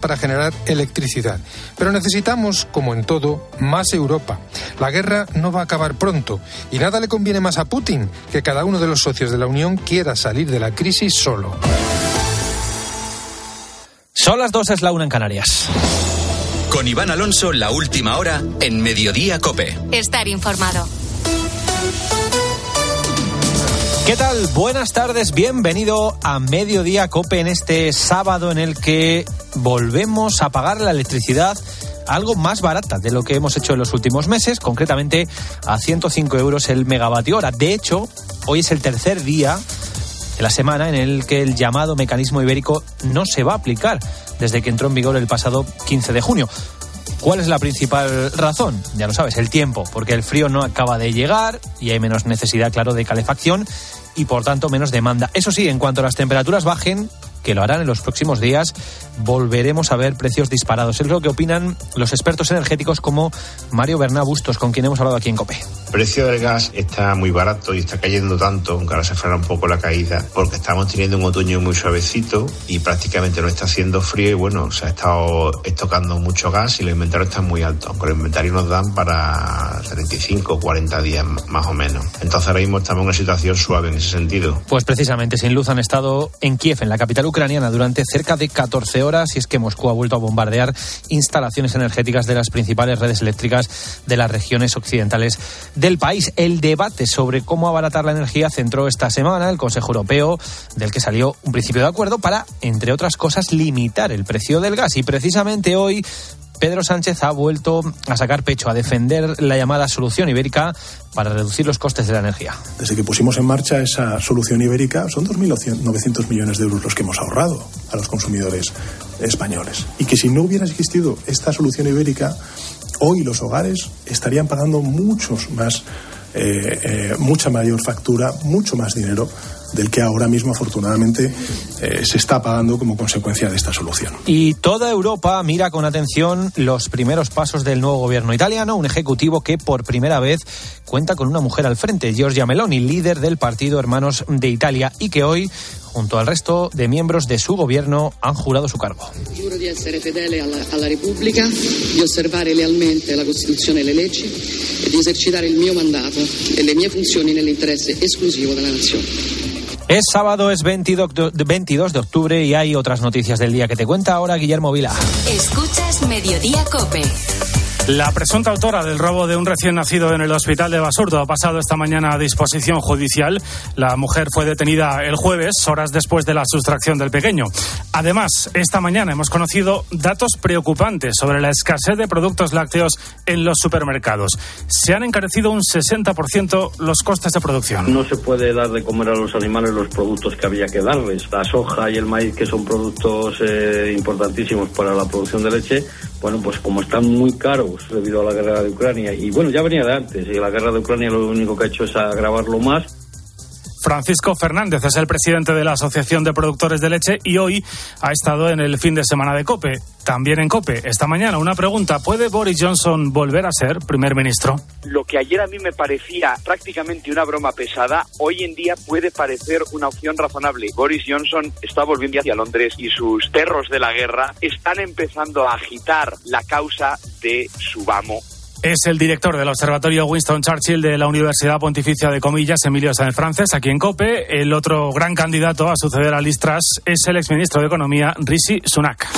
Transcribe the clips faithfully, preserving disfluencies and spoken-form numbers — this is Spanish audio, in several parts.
para generar electricidad. Pero necesitamos, como en todo, más Europa. La guerra no va a acabar pronto y nada le conviene más a Putin que cada uno de los socios de la Unión quiera salir de la crisis solo. Son las dos, es la una en Canarias. Con Iván Alonso, la última hora en Mediodía COPE. Estar informado. ¿Qué tal? Buenas tardes, bienvenido a Mediodía COPE en este sábado en el que volvemos a pagar la electricidad algo más barata de lo que hemos hecho en los últimos meses, concretamente a ciento cinco euros el megavatio hora. De hecho, hoy es el tercer día de la semana en el que el llamado mecanismo ibérico no se va a aplicar desde que entró en vigor el pasado quince de junio. ¿Cuál es la principal razón? Ya lo sabes, el tiempo, porque el frío no acaba de llegar y hay menos necesidad, claro, de calefacción y por tanto menos demanda. Eso sí, en cuanto las temperaturas bajen, que lo harán en los próximos días, volveremos a ver precios disparados. Es lo que opinan los expertos energéticos como Mario Berná Bustos, con quien hemos hablado aquí en COPE. El precio del gas está muy barato y está cayendo tanto, aunque ahora se frena un poco la caída, porque estamos teniendo un otoño muy suavecito y prácticamente no está haciendo frío y bueno, se ha estado estocando mucho gas y los inventarios están muy altos, aunque los inventarios nos dan para treinta y cinco o cuarenta días más o menos. Entonces ahora mismo estamos en una situación suave en ese sentido. Pues precisamente sin luz han estado en Kiev, en la capital ucraniana, durante cerca de catorce horas y es que Moscú ha vuelto a bombardear instalaciones energéticas de las principales redes eléctricas de las regiones occidentales del país. El debate sobre cómo abaratar la energía centró esta semana el Consejo Europeo, del que salió un principio de acuerdo para, entre otras cosas, limitar el precio del gas. Y precisamente hoy Pedro Sánchez ha vuelto a sacar pecho, a defender la llamada solución ibérica para reducir los costes de la energía. Desde que pusimos en marcha esa solución ibérica, son dos mil novecientos millones de euros los que hemos ahorrado a los consumidores españoles. Y que si no hubiera existido esta solución ibérica, hoy los hogares estarían pagando muchos más, eh, eh, mucha mayor factura, mucho más dinero del que ahora mismo afortunadamente eh, se está pagando como consecuencia de esta solución. Y toda Europa mira con atención los primeros pasos del nuevo gobierno italiano, un ejecutivo que por primera vez cuenta con una mujer al frente, Giorgia Meloni, líder del partido Hermanos de Italia, y que hoy, junto al resto de miembros de su gobierno, han jurado su cargo. Giuro di essere fedele alla, alla Repubblica, di osservare lealmente la Costituzione e le leggi e di esercitare il mio mandato e le mie funzioni nell'interesse esclusivo della nazione. Es sábado, es veintidós de octubre y hay otras noticias del día que te cuenta ahora Guillermo Vila. Escuchas Mediodía COPE. La presunta autora del robo de un recién nacido en el hospital de Basurto ha pasado esta mañana a disposición judicial. La mujer fue detenida el jueves, horas después de la sustracción del pequeño. Además, esta mañana hemos conocido datos preocupantes sobre la escasez de productos lácteos en los supermercados. Se han encarecido un sesenta por ciento los costes de producción. No se puede dar de comer a los animales los productos que había que darles. La soja y el maíz, que son productos eh, importantísimos para la producción de leche, bueno, pues como están muy caros debido a la guerra de Ucrania, y bueno, ya venía de antes, y la guerra de Ucrania lo único que ha hecho es agravarlo más. Francisco Fernández es el presidente de la Asociación de Productores de Leche y hoy ha estado en el fin de semana de COPE. También en COPE, esta mañana, una pregunta: ¿puede Boris Johnson volver a ser primer ministro? Lo que ayer a mí me parecía prácticamente una broma pesada, hoy en día puede parecer una opción razonable. Boris Johnson está volviendo hacia Londres y sus perros de la guerra están empezando a agitar la causa de su amo. Es el director del Observatorio Winston Churchill de la Universidad Pontificia de Comillas, Emilio Sáenz Frances, aquí en COPE. El otro gran candidato a suceder a Liz Truss es el exministro de Economía, Rishi Sunak.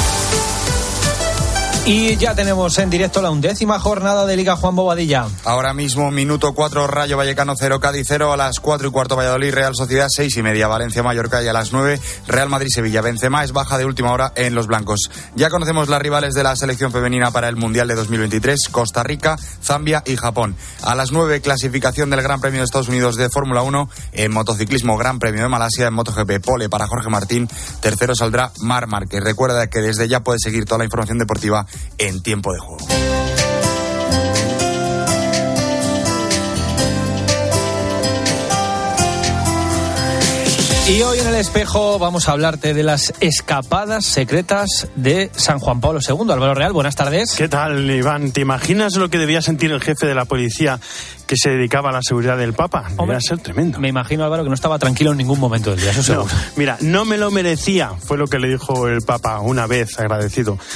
Y ya tenemos en directo la undécima jornada de Liga, Juan Bobadilla. Ahora mismo, minuto cuatro, Rayo Vallecano cero, Cádiz cero, a las cuatro y cuarto Valladolid, Real Sociedad seis y media, Valencia Mallorca, y a las nueve Real Madrid Sevilla. Benzema es baja de última hora en los blancos. Ya conocemos las rivales de la selección femenina para el Mundial de dos mil veintitrés, Costa Rica, Zambia y Japón. A las nueve, clasificación del Gran Premio de Estados Unidos de Fórmula uno, en motociclismo, Gran Premio de Malasia, en MotoGP, pole para Jorge Martín, tercero saldrá Marc Márquez. Recuerda que desde ya puedes seguir toda la información deportiva en Tiempo de Juego. Y hoy en El Espejo vamos a hablarte de las escapadas secretas de San Juan Pablo segundo. Álvaro Real, buenas tardes. ¿Qué tal, Iván? ¿Te imaginas lo que debía sentir el jefe de la policía que se dedicaba a la seguridad del Papa? Debía ser tremendo. Me imagino, Álvaro, que no estaba tranquilo en ningún momento del día, eso seguro. No, mira, no me lo merecía, fue lo que le dijo el Papa una vez, agradecido.